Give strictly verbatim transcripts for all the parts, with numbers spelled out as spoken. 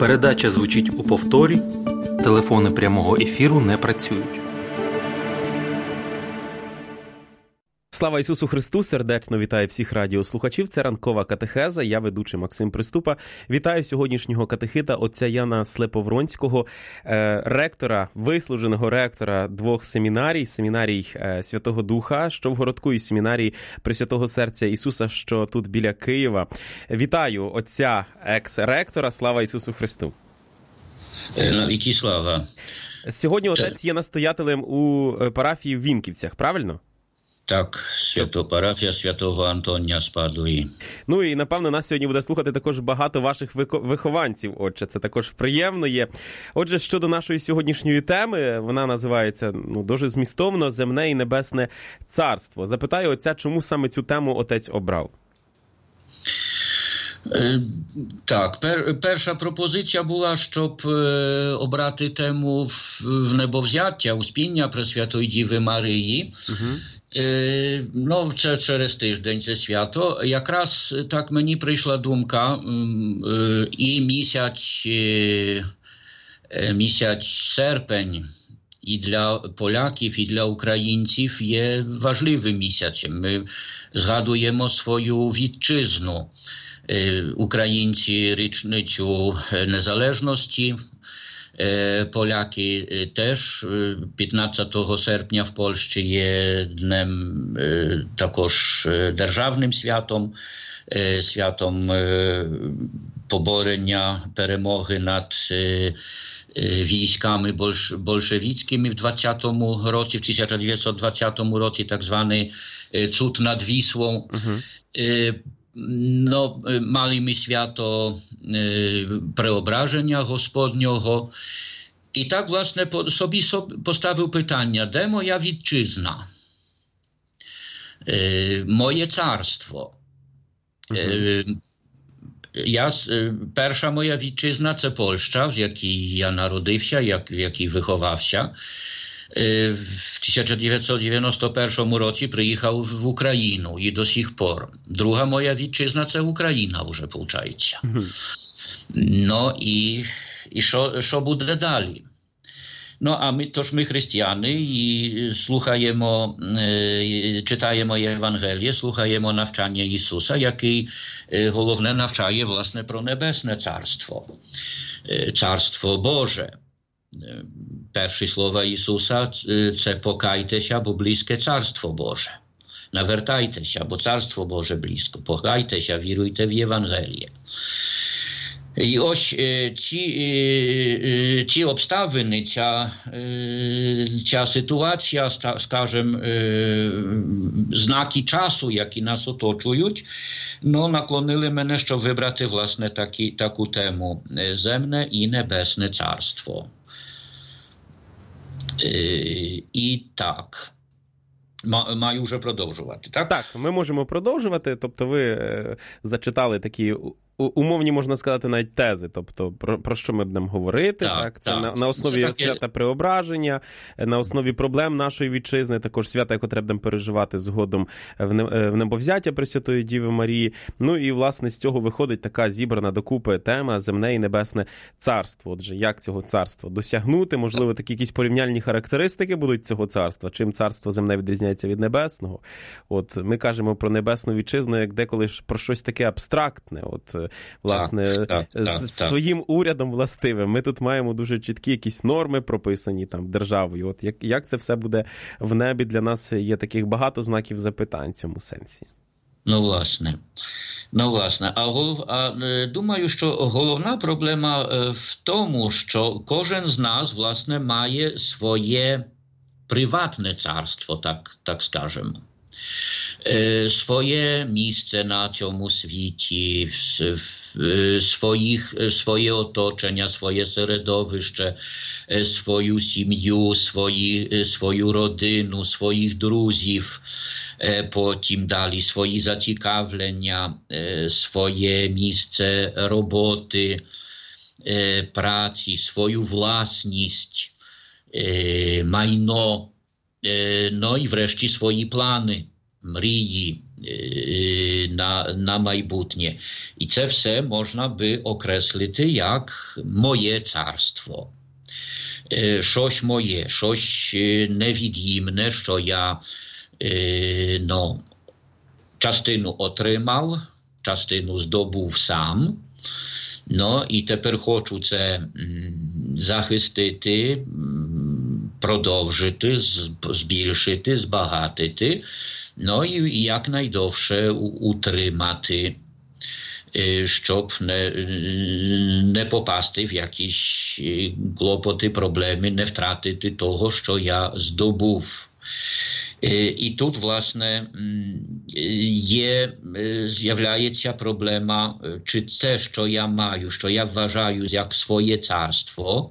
Передача звучить у повторі, телефони прямого ефіру не працюють. Слава Ісусу Христу! Сердечно вітаю всіх радіослухачів. Це ранкова катехеза. Я ведучий Максим Приступа. Вітаю сьогоднішнього катехита отця Яна Слеповронського, ректора, вислуженого ректора двох семінарій, семінарій Святого Духа, що в городку, і семінарії Пресвятого Серця Ісуса, що тут біля Києва. Вітаю отця екс-ректора. Слава Ісусу Христу! Навіки слава! Сьогодні отець є настоятелем у парафії в Вінківцях, правильно? Так, свято парафія святого Антонія з Падуї. Ну і, напевно, нас сьогодні буде слухати також багато ваших вихованців, отче. Це також приємно є. Отже, щодо нашої сьогоднішньої теми, вона називається ну, дуже змістовно «Земне і небесне царство». Запитаю отця, чому саме цю тему отець обрав? Так, пер, перша пропозиція була, щоб е, обрати тему в, в небовзяття, успіння Пресвятої Діви Марії. Угу. Е, ну, це через тиждень це свято. Якраз так мені прийшла думка, е, і місяць, е, місяць серпень і для поляків, і для українців є важливим місяцем. Ми згадуємо свою вітчизну. Українці річницю незалежності, Поляки теж. п'ятнадцятого серпня в Польщі є днем також державним святом, святом поборення перемоги над військами большевицькими в двадцятому році, в тисяча дев'ятсот двадцятому році, так званий цуд над Віслą. Uh-huh. No, mali mi święto e, preobrażenia Gospodniego. I tak właśnie po, sobie, sobie postawił pytanie, de moja witczyzna, e, moje carstwo. E, ja, pierwsza moja witczyzna to Polska, w jakiej ja narodziłся, jak, w jakiej wychowawся. W tysiąc dziewięćset dziewięćdziesiątym pierwszym roku przyjechał w Ukrainę i do sich por. Druga moja witczyzna to Ukraina już pouczaється. No i i co będzie dalej? No a my toż my chrześcijanie i słuchajemy, e, czytajemy Ewangelię, słuchajemy nawczania Jezusa, jakie e, główne nawczaje własne pro niebesne carstwo. E, carstwo Boże. Перші слова Ісуса – це «покайтеся, бо близьке Царство Боже». Навертайтеся, бо Царство Боже близько. Покайтеся, віруйте в Євангеліє. І ось ці, ці обставини, ця, ця ситуація, скажімо, знаки часу, які нас оточують, ну, наклонили мене, щоб вибрати, власне, такі, таку тему «Земне і небесне царство». І так, маю вже продовжувати, так? Так, ми можемо продовжувати, тобто ви е, зачитали такі умовні, можна сказати, навіть тези, тобто про, про що ми будемо говорити, так, так? Це так. На, на основі це свята таке... Преображення, на основі проблем нашої вітчизни, також свята, яке треба будемо переживати згодом в, не, в небовзяття Пресвятої Діви Марії. Ну і, власне, з цього виходить така зібрана докупи тема «Земне і небесне царство». Отже, як цього царства досягнути? Можливо, такі якісь порівняльні характеристики будуть цього царства? Чим царство земне відрізняється від небесного? От ми кажемо про небесну вітчизну, як деколи про щось таке абстрактне, от власне, так, так, з так, своїм так. урядом властивим. Ми тут маємо дуже чіткі якісь норми прописані там державою. От як, як це все буде в небі, для нас є таких багато знаків запитань в цьому сенсі. Ну, власне. Ну, власне. А, голов... а думаю, що головна проблема в тому, що кожен з нас, власне, має своє приватне царство, так, так скажемо. Swoje miejsce na цьому світі, своїх, своє оточення, своє середовище, свою сім'ю, свої, свою родину, своїх друзів, потім далі свої зацікавлення, своє місце роботи, праці, свою власність, майно, no i wreszcie swoje plany, mriji, на, на майбутнє. І це все можна би окреслити як моє царство. Щось моє, щось невід'ємне, що я ну, частину отримав, частину здобув сам. Ну, і тепер хочу це захистити, продовжити, збільшити, збагатити, ну і якнайдовше утримати, щоб не, не попасти в якісь клопоти, проблеми, не втратити того, що я здобув. І тут, власне, є, з'являється проблема, чи те, що я маю, що я вважаю як своє царство,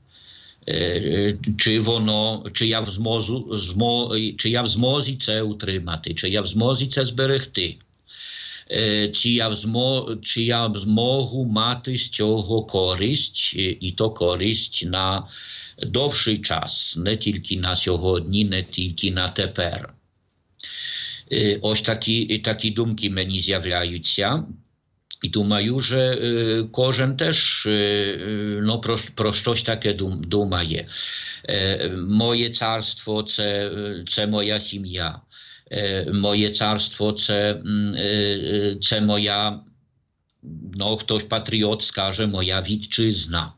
чи воно, чи я в змозу, змо, чи я в змозі це утримати, чи я в змозі це зберегти, чи я в змо, чи я змогу мати з цього користь, і то користь на довший час, не тільки на сьогодні, не тільки на тепер. Ось такі, такі думки мені з'являються. І думаю, що кожен теж ну, про, про щось таке думає. Моє царство – це, це моя сім'я. Моє царство – це, це моя, ну, хтось патріот скаже, моя вітчизна.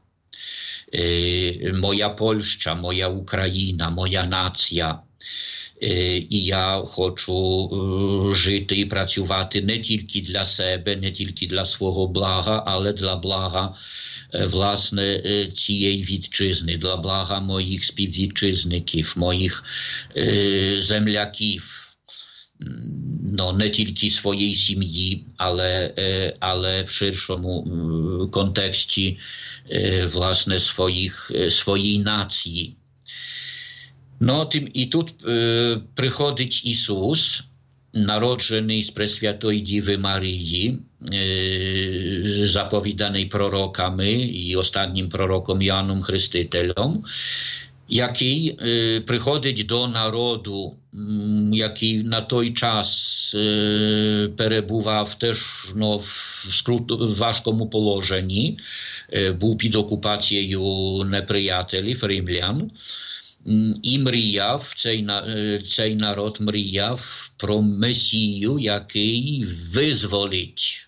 Моя Польща, моя Україна, моя нація. І я хочу жити і працювати не тільки для себе, не тільки для свого блага, але для блага, власне, цієї вітчизни, для блага моїх співвітчизників, моїх земляків. No, nie tylko swojej сім'ї, ale, ale w szerszym kontekście własne swoich, swojej nacji. No, tym, i tu przychodzi Jezus, narodzony z Preswiatoj Dziewy Maryi, zapowiadanej prorokami i ostatnim prorokom Janom Chrystytelom, який е, приходить до народу, м, який на той час е, перебував теж ну, в, скрут, в важкому положенні, е, був під окупацією неприятелів, римлян, м, і мріяв, цей, е, цей народ мріяв про Месію, який визволить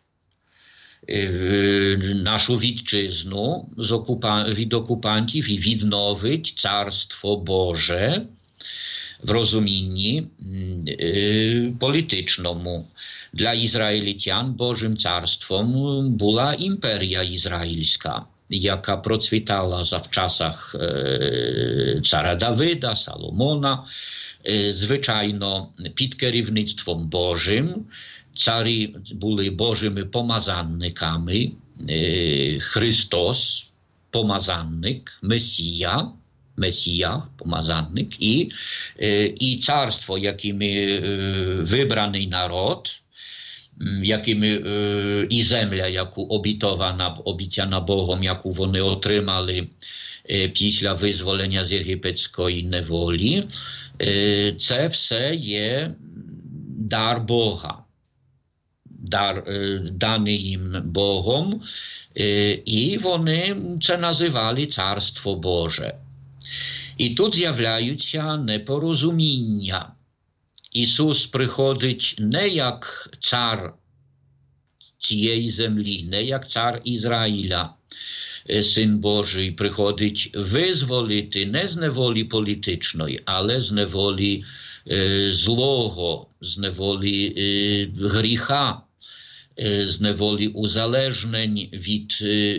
нашу вітчизну з окупа... від окупантів і відновить Царство Боже в розумінні е, політичному. Для ізраїльтян Божим царством була імперія ізраїльська, яка процвітала за в часах е, царя Давида, Соломона, е, звичайно під керівництвом Божим. Царі були Божими помазанниками, Христос, помазанник, Месія, Месія, помазанник, і, і царство, якими вибраний народ, якими і земля, яку обітована, обіцяна Богом, яку вони отримали після визволення з єгипетської неволі, це все є дар Бога. Дар, даний їм Богом, і вони це називали Царство Боже. І тут з'являються непорозуміння. Ісус приходить не як цар цієї землі, не як цар Ізраїля, Син Божий, приходить визволити не з неволі політичної, але з неволі е, злого, з неволі е, гріха, з неволі узалежнень від,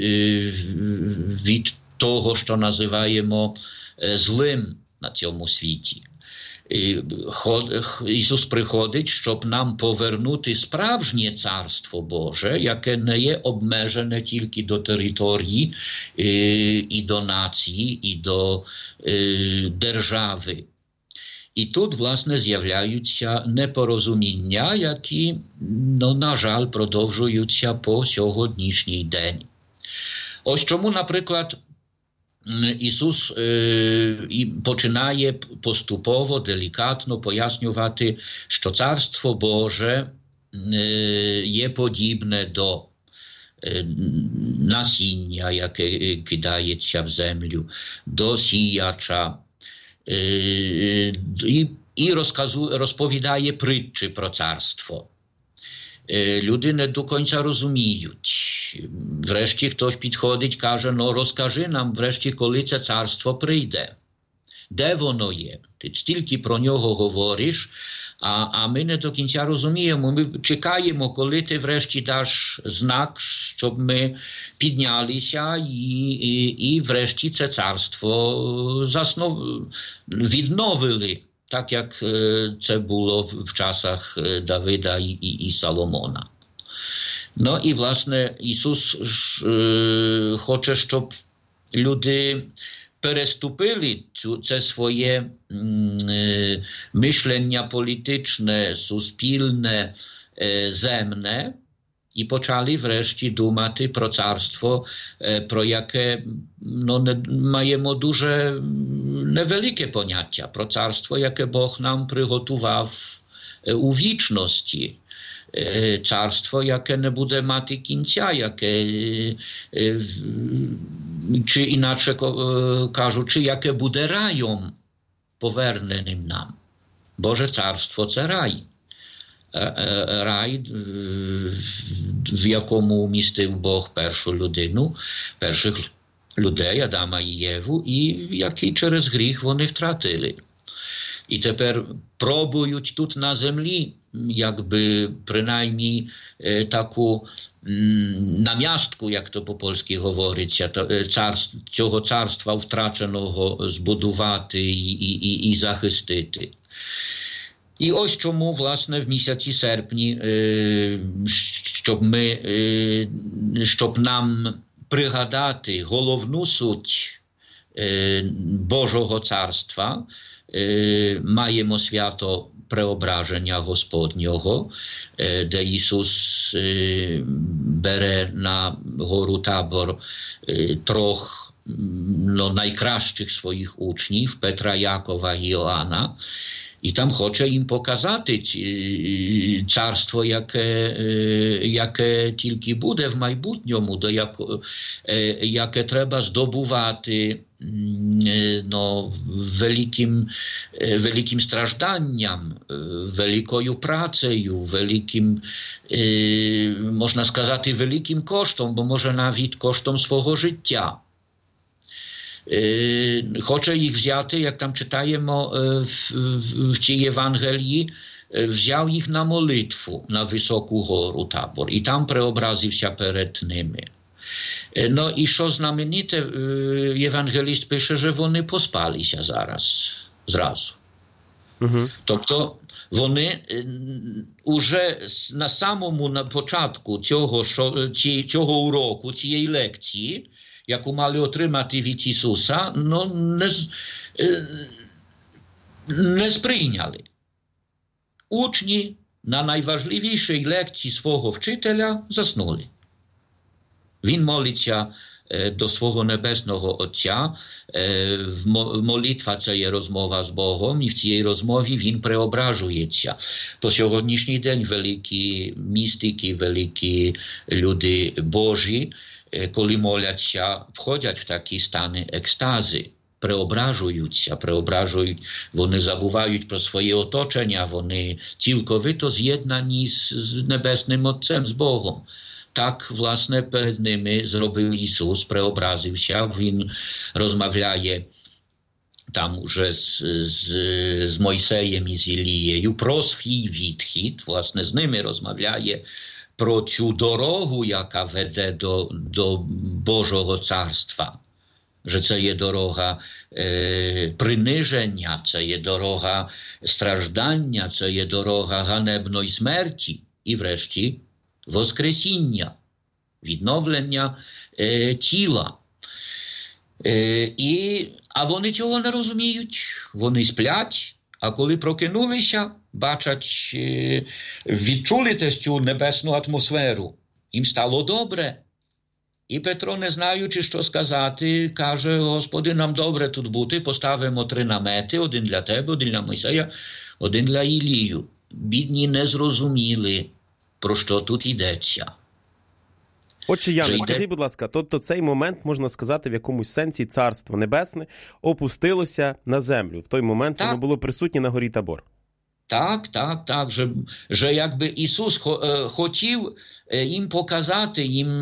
від того, що називаємо злим на цьому світі. Ісус приходить, щоб нам повернути справжнє Царство Боже, яке не є обмежене тільки до території і до нації, і до держави. І тут, власне, з'являються непорозуміння, які, ну, на жаль, продовжуються по сьогоднішній день. Ось чому, наприклад, Ісус е, починає поступово, делікатно пояснювати, що Царство Боже е, є подібне до е, насіння, яке кидається в землю, до сіяча. Е, і і розказує, розповідає притчі про царство. Люди не до кінця розуміють. Врешті хтось підходить, каже, ну розкажи нам врешті, коли це царство прийде. Де воно є? Ти стільки про нього говориш, а, а ми не до кінця розуміємо. Ми чекаємо, коли ти врешті даш знак, щоб ми піднялися і, і, і врешті це царство заснов... відновили. Так як це було в часах Давида і, і, і Соломона. Ну і, власне, Ісус е, хоче, щоб люди переступили цю, це своє е, мишлення політичне, суспільне, е, земне, і почали врешті думати про царство, про яке ну, не, маємо дуже невелике поняття, про царство, яке Бог нам приготував у вічності. Царство, яке не буде мати кінця, яке, чи інакше кажучи, яке буде раєм поверненим нам. Боже царство – це рай. Рай, в якому умістив Бог першу людину, перших людей, Адама і Єву, і який через гріх вони втратили. І тепер пробують тут на землі, якби принаймні таку нам'ястку, як то по-польськи говориться, царств, цього царства втраченого збудувати і, і, і захистити. І ось чому, власне, в місяці серпні, щоб, ми, щоб нам пригадати головну суть Божого царства, маємо свято Преображення Господнього, де Ісус бере на гору Табор трьох no, найкращих своїх учнів, Петра, Якова і Іоанна, і там хоче їм показати царство, яке, яке тільки буде в майбутньому, до як, яке треба здобувати no, великим, великим стражданням, великою працею, великим, можна сказати, великим коштом, бо може навіть коштом свого життя. Хоче їх взяти, як там читаємо в, в, в цій Євангелії, взяв їх на молитву на високу гору Табор і там преобразився перед ними. Ну і що знамените, євангеліст пише, що вони поспалися зараз, зразу. Угу. Тобто вони уже на самому на початку цього, цього уроку, цієї лекції, яку мали отримати від Ісуса, ну, не, не сприйняли. Учні на найважливішій лекції свого вчителя заснули. Він молиться до свого Небесного Отця, молитва – це є розмова з Богом, і в цій розмові він преображується. По сьогоднішній день великі містики, великі люди Божі, коли моляться, входять в такі стани екстази, преображуються, преображують, вони забувають про своє оточення, вони цілковито з'єднані з, з Небесним Отцем, з Богом. Так, власне, перед ними зробив Ісус, преобразився, Він розмовляє там уже з, з, з Мойсеєм і з Ілією про свій відхід, власне, з ними розмовляє про цю дорогу, яка веде до, до Божого царства. Że це є дорога е, приниження, це є дорога страждання, це є дорога ганебної смерті і врешті воскресіння, відновлення е, тіла. Е, і, а вони цього не розуміють, вони сплять. А коли прокинулися, бачать, відчули цю небесну атмосферу. Їм стало добре. І Петро, не знаючи, що сказати, каже: Господи, нам добре тут бути, поставимо три намети, один для тебе, один для Мойсея, один для Ілію. Бідні не зрозуміли, про що тут йдеться. Отже, Яне, скажіть, будь ласка, тобто цей момент, можна сказати, в якомусь сенсі Царство Небесне опустилося на землю. В той момент так. Воно було присутнє на горі Табор. Так, так, так, że, że jakby Ісус хотів їм показати, їм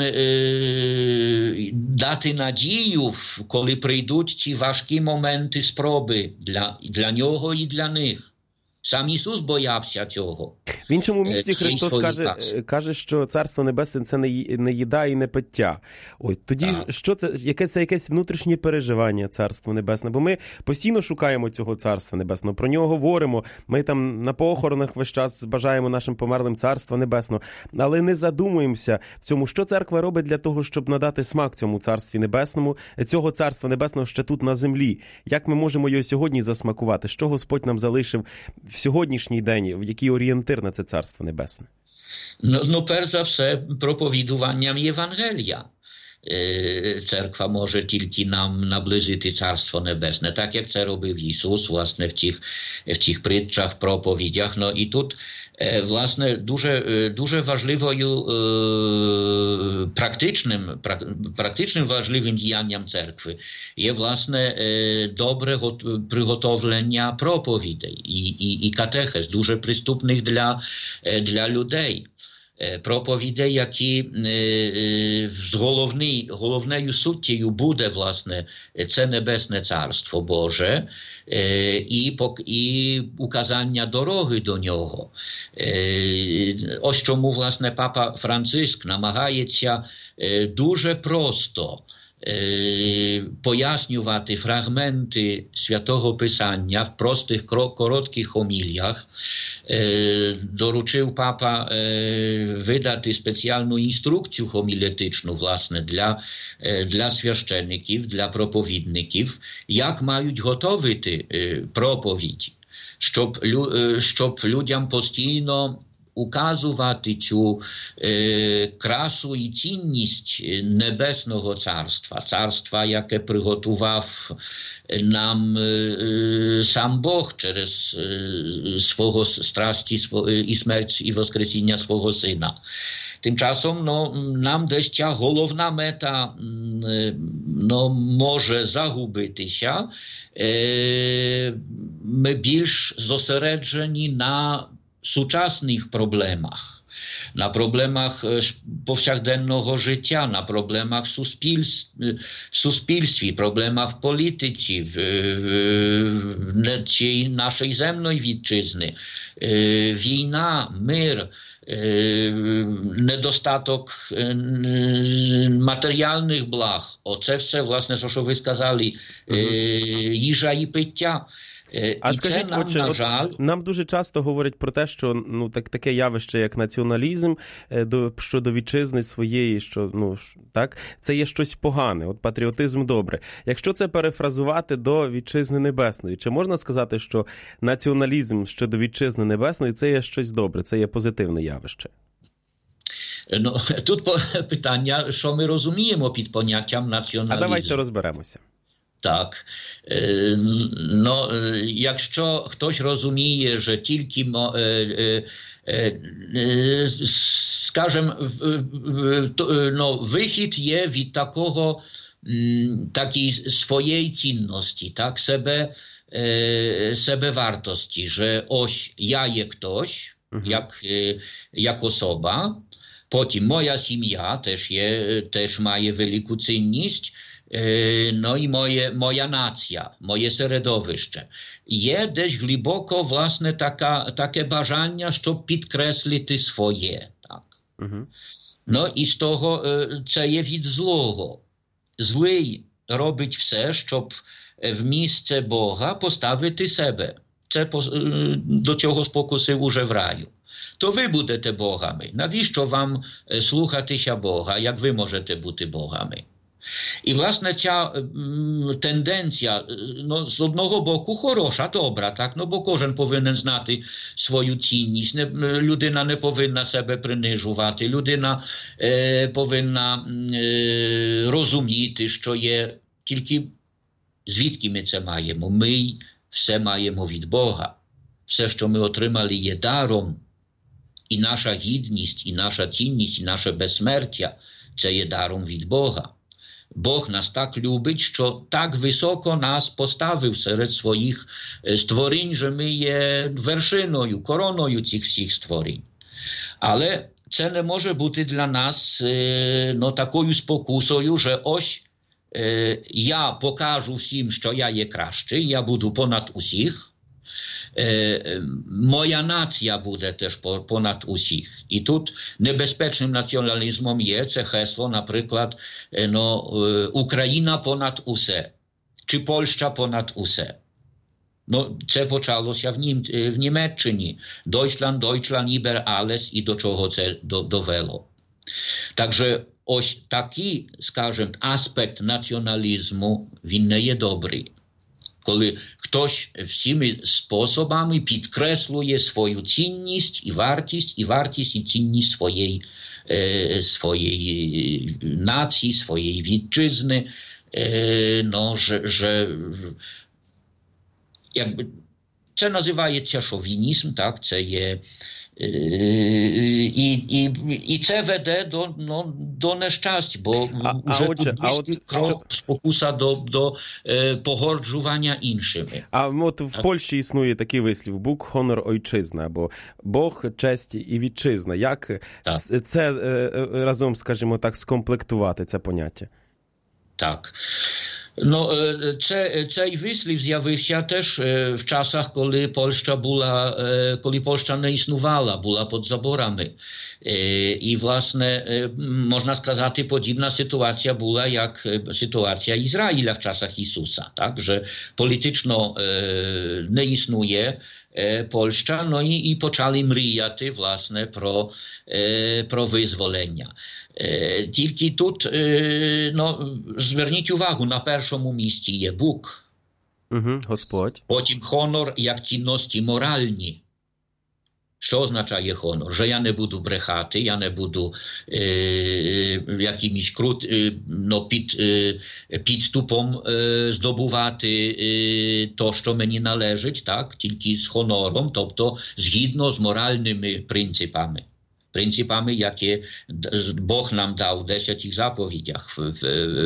е, дати надію, коли прийдуть ці важкі моменти спроби для, для нього і для них. Сам Ісус боявся цього. В іншому місці Христос каже, каже, що Царство Небесне – це не їда і не пиття. Ой, тоді так. Що це, яке це якесь внутрішнє переживання Царство Небесне? Бо ми постійно шукаємо цього Царства Небесного, про нього говоримо, ми там на похоронах весь час бажаємо нашим померлим Царства Небесного, але не задумуємося в цьому, що церква робить для того, щоб надати смак цьому Царстві Небесному, цього Царства Небесного ще тут на землі. Як ми можемо його сьогодні засмакувати? Що Господь нам залишив в сьогоднішній день, в який орієнтир на це Царство Небесне? Ну, ну перш за все, проповідуванням Євангелія. Церква може тільки нам наблизити Царство Небесне, так як це робив Ісус, власне, в цих, в цих притчах, проповідях. Ну, і тут, власне, дуже, дуже важливою практичним, практичним важливим діянням церкви є, власне, добре приготовлення проповідей і, і, і катехез, дуже приступних для, для людей. Проповідей, які з головний, головною суттєю буде, власне, це Небесне Царство Боже і, і указання дороги до нього. Ось чому, власне, Папа Франциск намагається дуже просто пояснювати фрагменти Святого Писання в простих, коротких хоміліях. Доручив Папа видати спеціальну інструкцію хомілетичну, власне, для, для священників, для проповідників, як мають готовити проповідь, щоб, щоб людям постійно указувати цю е, красу і цінність Небесного Царства, Царства, яке приготував нам е, сам Бог через е, свого страсті сво, і смерть і воскресіння свого Сина. Тимчасом ну, нам десь ця головна мета ну, може загубитися. Е, ми більш зосереджені на сучасних проблемах, на проблемах повсякденного життя, на проблемах в суспільстві, проблемах в політиці, в, в, в нашої земної вітчизни. Війна, мир, недостаток матеріальних благ. Оце все, власне, що ви сказали, їжа і пиття. А і скажіть, нам, отже, на жаль... от нам дуже часто говорять про те, що ну, так, таке явище, як націоналізм до, щодо вітчизни своєї, що, ну, так, це є щось погане, от патріотизм добре. Якщо це перефразувати до вітчизни небесної, чи можна сказати, що націоналізм щодо вітчизни небесної – це є щось добре, це є позитивне явище? Ну, тут питання, що ми розуміємо під поняттям націоналізму. А давайте розберемося. Так, ну, якщо хтось розуміє, що тільки, скажімо, ну, вихід є від такого, takiej swojej цінності, так, себе, себевартості, що ось я є хтось, як, як особа, потім моя сім'я теж, є, теж має велику цінність, no i moje, moja nacja, moje середовище. Є десь глибоко, власне, така, таке бажання, щоб підкреслити своє. Так. Uh-huh. Ну, і з того це є від злого. Злий робить все, щоб в місце Бога поставити себе. Це до цього спокусив уже в раю. То ви будете богами. Навіщо вам слухатися Бога, як ви можете бути богами? І, власне, ця м, тенденція, ну, з одного боку, хороша, добра, так? Ну, бо кожен повинен знати свою цінність, не, людина не повинна себе принижувати, людина е, повинна е, розуміти, що є тільки звідки ми це маємо. Ми все маємо від Бога. Все, що ми отримали, є даром. І наша гідність, і наша цінність, і наше безсмертя – це є даром від Бога. Бог нас так любить, що так високо нас поставив серед своїх створінь, що ми є вершиною, короною цих всіх створінь. Але це не може бути для нас ну, такою спокусою, що ось я покажу всім, що я є кращий, я буду понад усіх. Моя нація буде теж понад усіх. І тут небезпечним націоналізмом є це гесло, наприклад, ну, Україна понад усе, чи Польща понад усе. Ну, це почалося в, Нім, в Німеччині. Deutschland, Deutschland über alles, і до чого це довело. Także ось такий, скажімо, аспект націоналізму, він не є добрий. Коли хтось всіми способами підкреслює свою цінність і вартість, і вартість і цінність своєї, е, своєї нації, своєї вітчизни, е, ну, że, że якби, це називається шовінізм, так, це є І, і, і це веде до, ну, до нещастя, бо а, вже а отже, а от, крок спокуса до, до е, погорджування іншими. А от в Польщі існує такий вислів: Бог, honor, ojczyzna, бо Бог, честь і вітчизна. Як так. це е, разом, скажімо так, скомплектувати це поняття? Так. No, це, цей вислів з'явився теж в часах, коли Польща була, коли Польща не існувала, була під заборами. І, власне, можна сказати, подібна ситуація була, як ситуація Ізраїля в часах Ісуса. Так? Що політично не існує Польща, no і, і почали мріяти, власне, про, про визволення. Тільки тут, ну, зверніть увагу, на першому місці є Бог. Угу, Господь. Потім хонор як цінності моральні. Що означає хонор? Що я не буду брехати, я не буду е, якимось крут, е, ну, під, е, підступом е, здобувати е, то, що мені належить, так? Тільки з хонором, тобто згідно з моральними принципами. Принципами, які Бог нам дав у десятих заповідях в, в,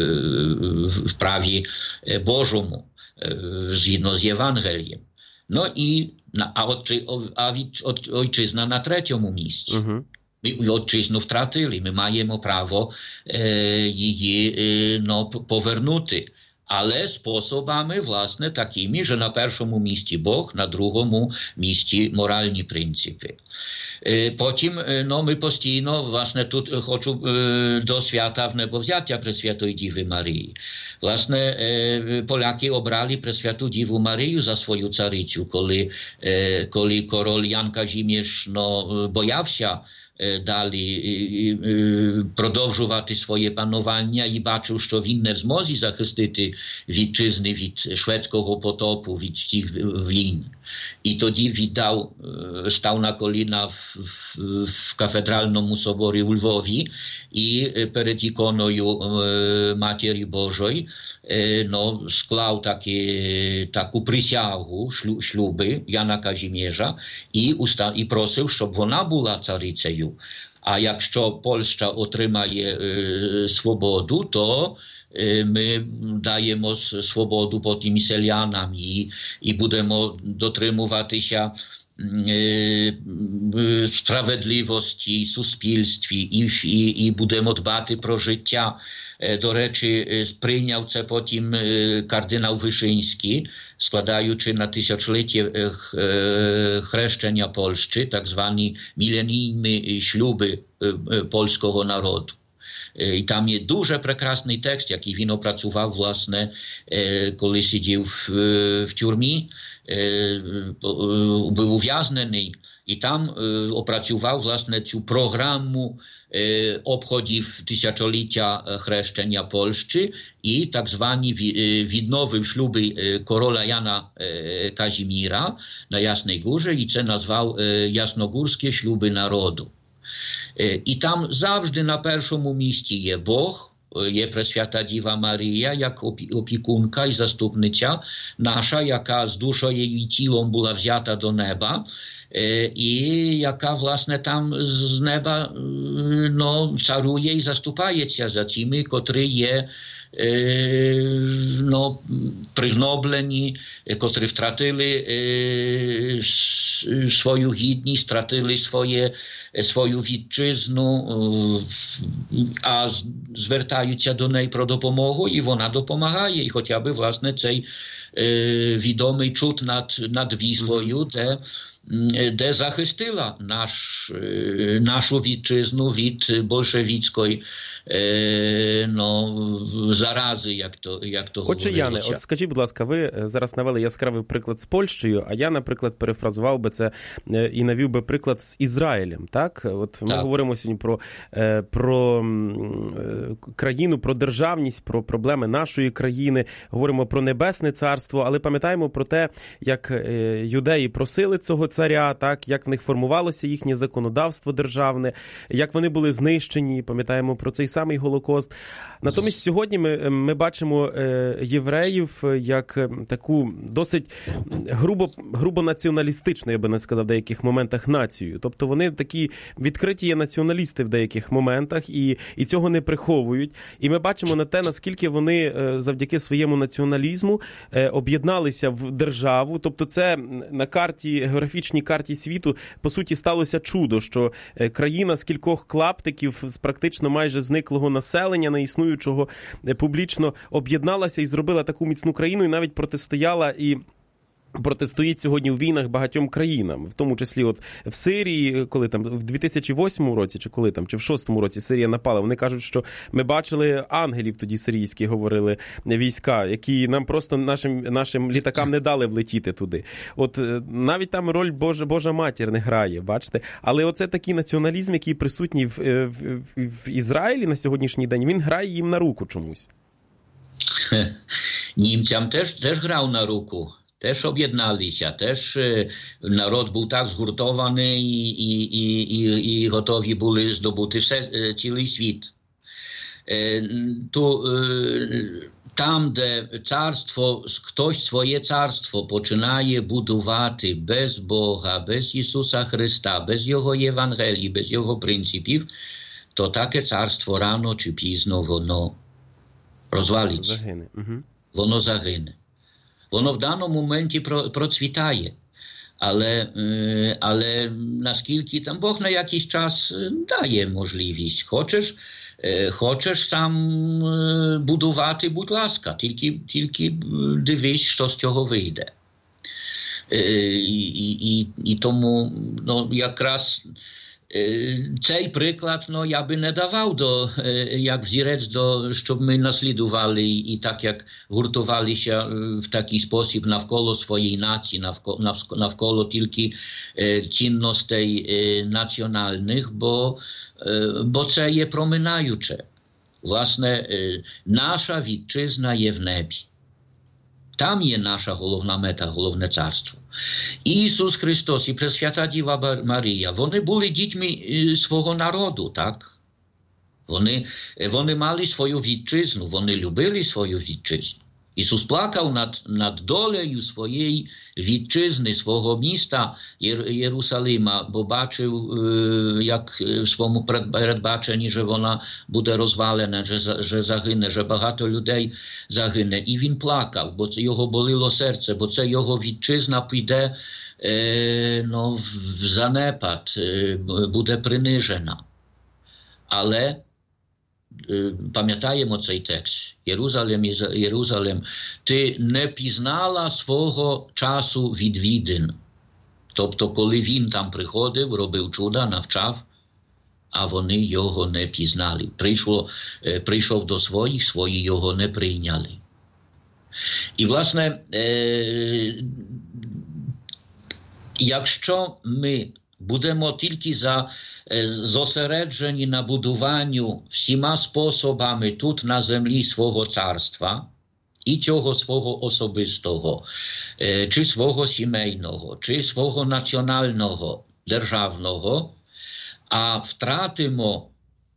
в праві Божому, згідно з Євангелієм. Ну і, а, отчи, а від, от, ojczyzna на третьому місці. Uh-huh. Ми ojczyzну втратили, ми маємо право е, її е, ну, повернути. Але способами, власне, такими, що на першому місці Бог, на другому місці моральні принципи. Потім, no, ми постійно, власне, тут хочу до свята внебовзяття Пресвятої Діви Марії. Власне, Поляки обрали Пресвяту Діву Марію за свою царицю, коли, коли король Ян Казімірz, no, боявся далі продовжувати своє панування і бачив, що він не зможе захистити вітчизни від шведського потопу, від всіх війн. І тоді віддав, став на коліна в, в, в кафедральному соборі у Львові і перед іконою Матері Божої, no, склав таки, таку присягу, шлю, шлюби Яна Казімierza і, уста, і просив, щоб вона була царицею. А якщо Польща отримає е, свободу, то е, ми даємо свободу потім селянам і, і будемо дотримуватися е, справедливості в суспільстві і, і, і будемо дбати про життя. До речі, прийняв це потім кардинал Вишинський, складаючи на тисячоліття хрещення Польщі, так звані міленійні шлюби польського народу. І там є дуже прекрасний текст, який він опрацював, власне, коли сидів в, в тюрмі, був ув'язнений. І там опрацював, власне, цю програму обходів тисячоліття хрещення Польщі і так звані відновив шлюби короля Яна Казіміра на Ясній Górze і це назвав Ясногórські шлюби народу. І там завжди на першому місці є Бог, є Пресвята Діва Марія, як опікунка і заступниця наша, яка з душою і тілом була взята до неба, і яка, власне, там з неба no, царує і заступається за цими, котрі є no, пригноблені, котрі втратили свою гідність, втратили своє, свою вітчизну, а звертаються до неї про допомогу, і вона допомагає. І хоча б, власне, цей відомий чуд над, над Віслою, де де захистила наш, нашу вітчизну від большевицької no, зарази, як то, як то Отже, Яне, от скажіть, будь ласка, ви зараз навели яскравий приклад з Польщею, а я, наприклад, перефразував би це і навів би приклад з Ізраїлем, так? От ми так. говоримо сьогодні про, про країну, про державність, про проблеми нашої країни, говоримо про Небесне Царство, але пам'ятаємо про те, як юдеї просили цього царя, так, як в них формувалося їхнє законодавство державне, як вони були знищені, пам'ятаємо про цей самий Голокост. Натомість сьогодні ми, ми бачимо євреїв як таку досить грубо, грубо націоналістичну, я би не сказав, в деяких моментах націю. Тобто вони такі відкриті є націоналісти в деяких моментах і, і цього не приховують. І ми бачимо на те, наскільки вони завдяки своєму націоналізму об'єдналися в державу. Тобто це на карті, географічній карті світу, по суті, сталося чудо, що країна з кількох клаптиків, з практично майже зниклого населення, неіснуючого, публічно об'єдналася і зробила таку міцну країну, і навіть протистояла і протистоїть сьогодні у війнах багатьом країнам, в тому числі от в Сирії, коли там в дві тисячі восьмому році, чи коли там, чи в шостому році Сирія напала, вони кажуть, що ми бачили ангелів тоді сирійські, говорили війська, які нам просто нашим, нашим літакам не дали влетіти туди. От навіть там роль Божа, Божа Матір не грає, бачите? Але оце такий націоналізм, який присутній в, в, в Ізраїлі на сьогоднішній день, він грає їм на руку чомусь. Німцям теж, теж грав на руку. Теж об'єдналися, теж народ був так згуртований і, і, і, і, і готові були здобути все, цілий світ. То, там, де царство, хтось своє царство починає будувати без Бога, без Ісуса Христа, без Його Євангелії, без Його принципів, то таке царство рано чи пізно воно розвалиться. Загине. Угу. Воно загине. Воно в даному моменті процвітає, але, але наскільки там Бог на якийсь час дає можливість. Хочеш, хочеш сам будувати, будь ласка, тільки, тільки дивись, що з цього вийде. І, і, і, і тому ну, якраз цей приклад ну, я би не давав до, як взірець, до, щоб ми наслідували і так як гуртувалися в такий спосіб навколо своєї нації, навколо, навколо тільки цінностей національних, бо, бо це є проминаюче. Власне, наша вітчизна є в небі. Там є наша головна мета, головне царство. Ісус Христос і Пресвята Діва Марія, вони були дітьми свого народу, так? Вони, вони мали свою вітчизну, вони любили свою вітчизну. Ісус плакав над, над долею своєї вітчизни, свого міста Єрусалима, бо бачив, як в своєму передбаченні, що вона буде розвалена, що, що загине, що багато людей загине. І він плакав, бо це його боліло серце, бо це його вітчизна піде е, ну, в занепад, е, буде принижена. Але пам'ятаємо цей текст. Єрусалим, Єрусалим, ти не пізнала свого часу відвідин. Тобто, коли він там приходив, робив чуда, навчав, а вони його не пізнали. Прийшло, прийшов до своїх, свої його не прийняли. І, власне, е- якщо ми будемо тільки за, зосереджені на будуванню всіма способами тут на землі свого царства, і цього свого особистого, чи свого сімейного, чи свого національного, державного, а втратимо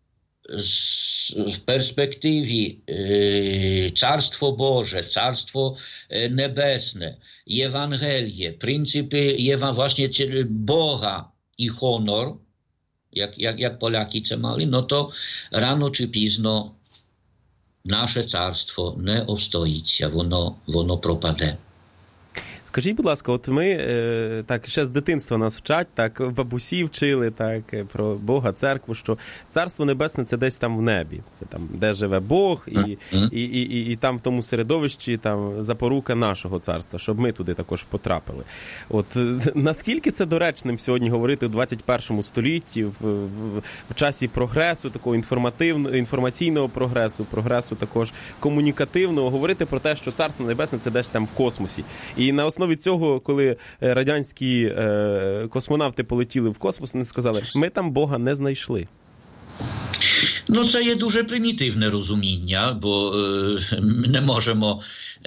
в перспективі Царstwo Boże, Царство Небесне, Євангеліє, принципи właśnie Бога і honor, як, як, як поляки це мали, no to rano czy pізно наше царство не обстоїться, воно, воно пропаде. Скажіть, будь ласка, от ми, так, ще з дитинства нас вчать, так, бабусі вчили, так, про Бога, церкву, що Царство Небесне – це десь там в небі, це там, де живе Бог, і, mm-hmm. і, і, і, і там в тому середовищі там запорука нашого царства, щоб ми туди також потрапили. От, наскільки це доречним сьогодні говорити в двадцять першому столітті, в, в, в часі прогресу, такого інформативного, інформаційного прогресу, прогресу також комунікативного, говорити про те, що Царство Небесне – це десь там в космосі. І на основі цього, коли радянські е, космонавти полетіли в космос, вони сказали, ми там Бога не знайшли. Ну, це є дуже примітивне розуміння, бо е, не можемо,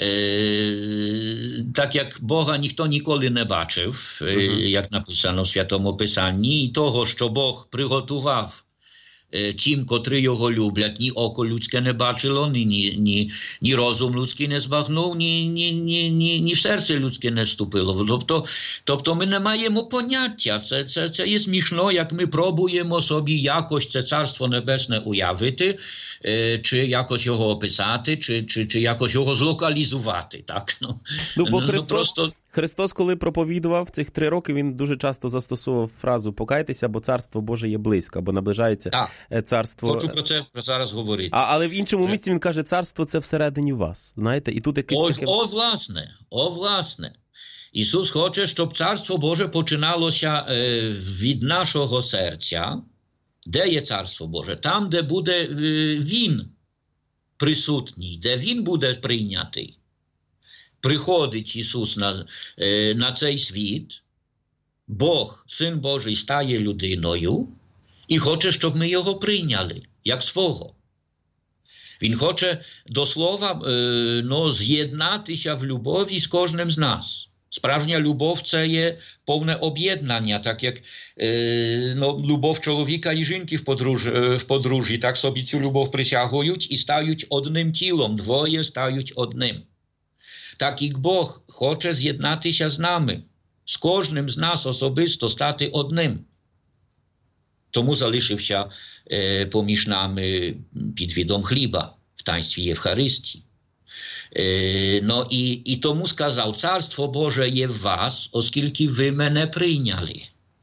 е, так як Бога ніхто ніколи не бачив, е, uh-huh. як написано в Святому Писанні, і того, що Бог приготував тим, котрі його люблять, ні око людське не бачило, ні, ні, ні, ні розум людський не збагнув, ні, ні, ні, ні, ні в серце людське не вступило. Тобто, тобто ми не маємо поняття. Це, це, це є смішно, як ми пробуємо собі якось це Царство Небесне уявити, чи якось його описати, чи, чи, чи якось його злокалізувати. Так? Ну, ну, бо Христос... ну, просто... Христос, коли проповідував цих три роки, він дуже часто застосовував фразу «покайтеся, бо Царство Боже є близько», або наближається так. Царство... Хочу про це про зараз говорити. А, але в іншому це... місці він каже, Царство – це всередині вас. Знаєте, і тут якийсь о, таке... О, власне, о, власне. Ісус хоче, щоб Царство Боже починалося е, від нашого серця. Де є Царство Боже? Там, де буде е, Він присутній, де Він буде прийнятий. Приходить Ісус на, е, на цей світ, Бог, Син Божий, стає людиною і хоче, щоб ми його прийняли, як свого. Він хоче, до слова, е, ну, з'єднатися в любові з кожним з нас. Справжня любов – це є повне об'єднання, так як е, ну, любов чоловіка і жінки в подружжі, в подружжі, так собі цю любов притягують і стають одним тілом, двоє стають одним. Так як Бог хоче з'єднатися з нами, з кожним з нас особисто стати одним. Тому залишився е, поміж нами під видом хліба в таїнстві Євхаристії. Е, ну, і, і тому сказав, Царство Боже є в вас, оскільки ви мене прийняли.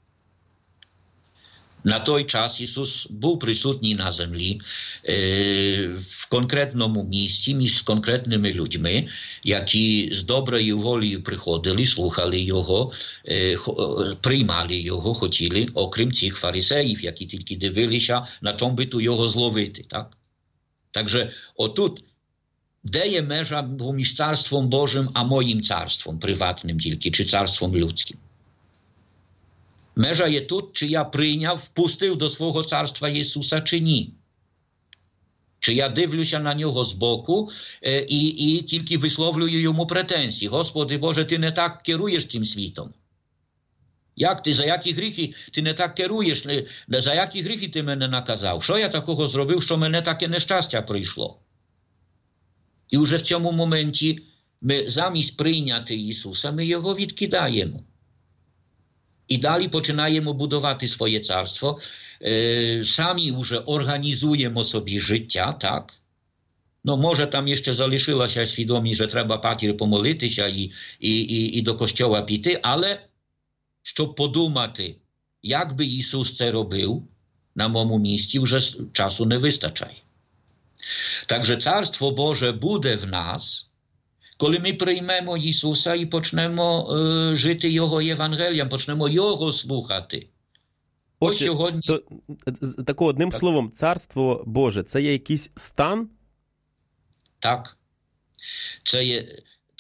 На той час Ісус був присутній на землі е, в конкретному місці між конкретними людьми, які з доброю волею приходили, слухали Його, е, приймали Його, хотіли, окрім цих фарисеїв, які тільки дивилися, на чому би ту Його зловити. Так? Takže отут, де є межа між Царством Божим, а моїм царством, приватним тільки, чи царством людським? Межа є тут, чи я прийняв, впустив до свого царства Ісуса, чи ні. Чи я дивлюся на нього збоку е, і, і тільки висловлюю йому претензії. Господи Боже, ти не так керуєш цим світом. Як ти, за які гріхи ти не так керуєш, за які гріхи ти мене наказав? Що я такого зробив, що мене таке нещастя прийшло? І вже в цьому моменті ми замість прийняти Ісуса, ми його відкидаємо. І далі починаємо будувати своє царство. Е, самі вже організуємо собі життя, так? Ну, може, там ще залишилася свідомість, що треба патір помолитися і, і, і, і до костьола піти, але щоб подумати, як би Ісус це робив на моєму місці, вже часу не вистачає. Takže Царство Боже буде в нас, коли ми приймемо Ісуса і почнемо е, жити Його Євангелієм, почнемо Його слухати. Ось Отже, сьогодні... То, тако, одним так. словом, Царство Боже – це є якийсь стан? Так. Це є,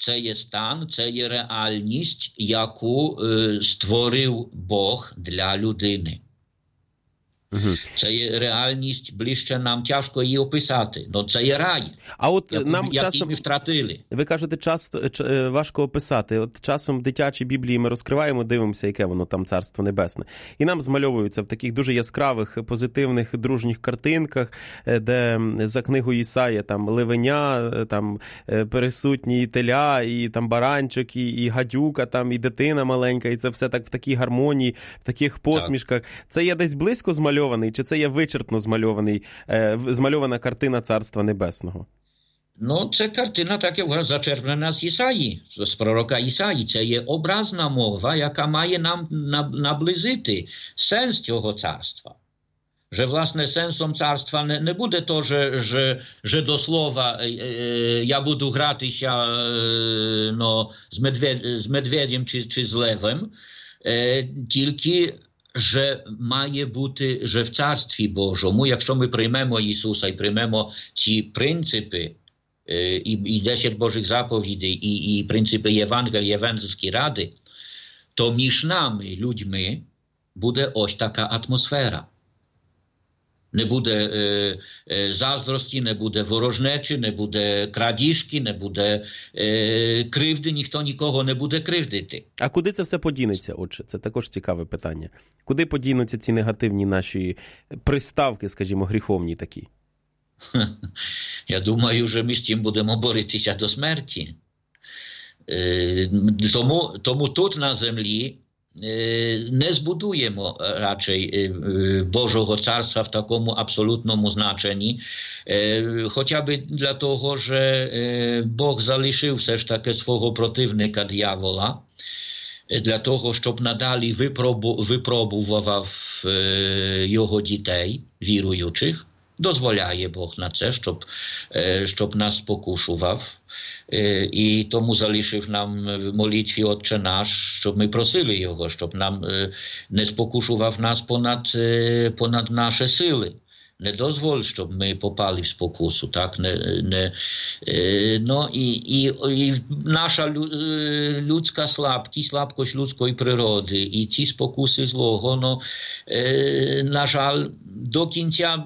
це є стан, це є реальність, яку е, створив Бог для людини. Угу. Це є реальність, ближче нам тяжко її описати. Ну, це є рай, а от яку, нам який часом, ми втратили. Ви кажете, часто важко описати. От часом дитячі Біблії ми розкриваємо, дивимося, яке воно там Царство Небесне. І нам змальовуються в таких дуже яскравих, позитивних, дружніх картинках, де за книгою Ісая там ливеня, там пересутні і теля, і там баранчик, і, і гадюка, там, і дитина маленька, і це все так в такій гармонії, в таких посмішках. Так. Це є десь близько змальовано? Чи це є вичерпно змальований, е, змальована картина Царства Небесного? Ну, це картина така зачерпнена з Ісаї, з пророка Ісаї. Це є образна мова, яка має нам наблизити сенс цього царства. Że własne sensом царства не, не буде то, że, że, że do słowa e, e, ja budu gratися e, no, z, medwed, z medwiediem czy, czy z lewem, e, тільки że має бути, że в Царстві Божому, якщо ми приймемо Ісуса і приймемо ці принципи, і, і десять Божих заповідей, і, і принципи Євангелії, Євангельської ради, то між нами, людьми, буде ось така атмосфера. Не буде е, е, заздрості, не буде ворожнечі, не буде крадіжки, не буде е, кривди, ніхто нікого не буде кривдити. А куди це все подінеться, отче? Це також цікаве питання. Куди подінуться ці негативні наші приставки, скажімо, гріховні такі? Я думаю, що ми з цим будемо боротися до смерті. Е, тому, тому тут на землі не збудуємо raczej Bożego Carstwa w takim absolutnym znaczeniu, chociażby dlatego, że Bóg залишив все ж таки swojego противника диявола, dlatego, щоб надалі випробував його дітей, віруючих. Дозволяє Бог на це, щоб, щоб нас спокушував. І тому залишив нам в молитві Отче наш, щоб ми просили Його, щоб нам не спокушував нас понад, понад наші сили. Не дозволь, щоб ми попали в спокусу, так? Не, не, no і, і, і наша людська слабкість, слабкость людської природи і ці спокуси злого, no, на жаль, до кінця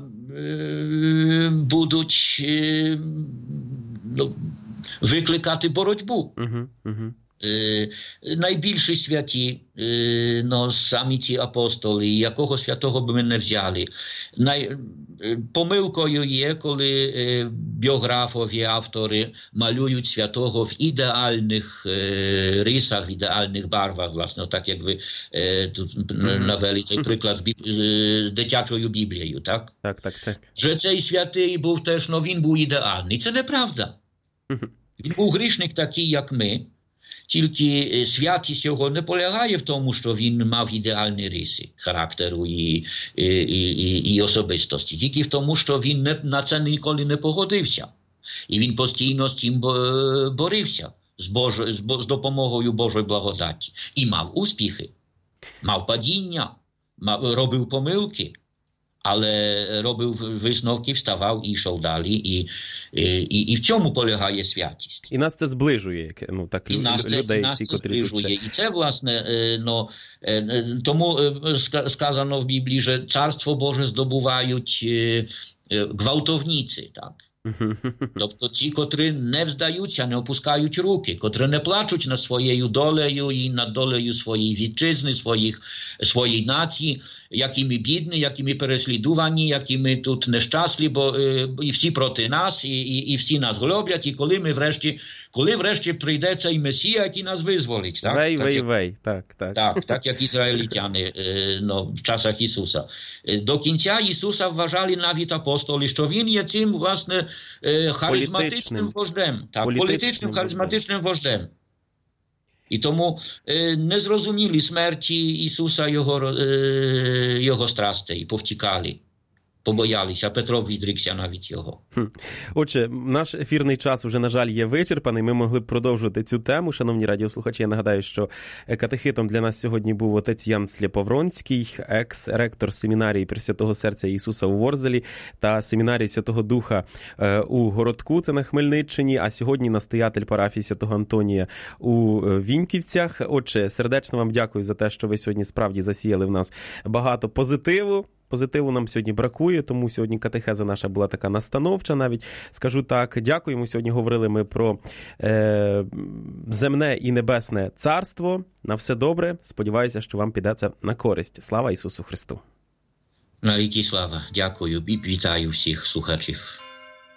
будуть no, викликати боротьбу. Uh-huh, uh-huh. Е, найбільші святі, е, ну, самі ці апостоли, якого святого б ми не взяли. Най, помилкою є, коли е, біографові, автори малюють святого в ідеальних е, рисах, в ідеальних барвах, власне, так як ви е, тут mm-hmm. навели цей приклад з, біб, з дитячою Біблією, так? Так, так, так. Що цей святий був теж, ну, він був ідеальний. Це неправда. Mm-hmm. Він був грішник такий, як ми. Тільки святість його не полягає в тому, що він мав ідеальні риси характеру і, і, і, і особистості. Тільки в тому, що він не, на це ніколи не погодився. І він постійно з цим борився, з, Бож, з, з допомогою Божої благодаті. І мав успіхи, мав падіння, мав, робив помилки. Але робив висновки, вставав і йшов далі. І, і, і в цьому полягає святість. І нас це зближує, ну, так, і нас це, людей, і нас ті, це зближує. І це, власне, ну, тому сказано в Біблії, що Царство Боже здобувають гвалтовниці, так? Тобто ті, котрі не вздаються, не опускають руки, котрі не плачуть над своєю долею і над долею своєї вітчизни, своїх, своєї нації, які ми бідні, які ми переслідувані, які ми тут нещасливі, бо е, і всі проти нас, і, і, і всі нас глоблять, і коли ми врешті, коли врешті прийде цей Месія, який нас визволить. Так? Вей, так, вей, як, вей. Так, так. Так, так, як ізраїльтяни е, ну, в часах Ісуса. До кінця Ісуса вважали навіть апостоли, що Він є цим, власне, е, харизматичним вождем. Так, політичним, політичним харизматичним вождем. І тому е, не зрозуміли смерті Ісуса, Його, е, його страстей, повтікали. побоялися, Петро відрікся навіть його. Отже, наш ефірний час уже, на жаль, є вичерпаний. Ми могли б продовжувати цю тему. Шановні радіослухачі, я нагадаю, що катехитом для нас сьогодні був отець Ян Слєповронський, екс-ректор семінарії Пресвятого Серця Ісуса у Ворзелі та семінарії Святого Духа у Городку, це на Хмельниччині, а сьогодні настоятель парафії Святого Антонія у Віньківцях. Отже, сердечно вам дякую за те, що ви сьогодні справді засіяли в нас багато позитиву. Позитиву нам сьогодні бракує, тому сьогодні катехеза наша була така настановча навіть, скажу так. Дякуємо. Сьогодні говорили ми про е, земне і небесне царство. На все добре. Сподіваюся, що вам піде це на користь. Слава Ісусу Христу! На віки слава. Дякую і вітаю всіх слухачів.